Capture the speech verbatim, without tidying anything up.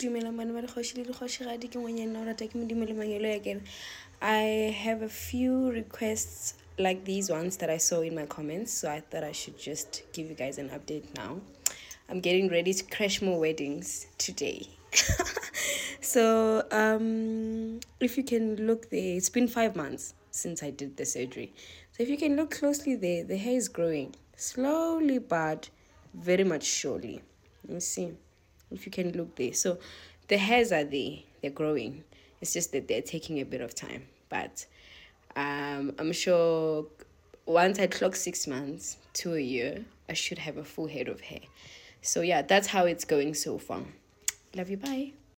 I have a few requests like these ones that I saw in my comments, so I thought I should just give you guys an update now. I'm getting ready to crash more weddings today. So um if you can look there, it's been five months since I did the surgery. So if you can look closely there, the hair is growing slowly but very much surely. Let me see if you can look there. So the hairs are there, they're growing. It's just that they're taking a bit of time, but um I'm sure once I clock six months to a year, I should have a full head of hair. So yeah, that's how it's going so far. Love you, bye.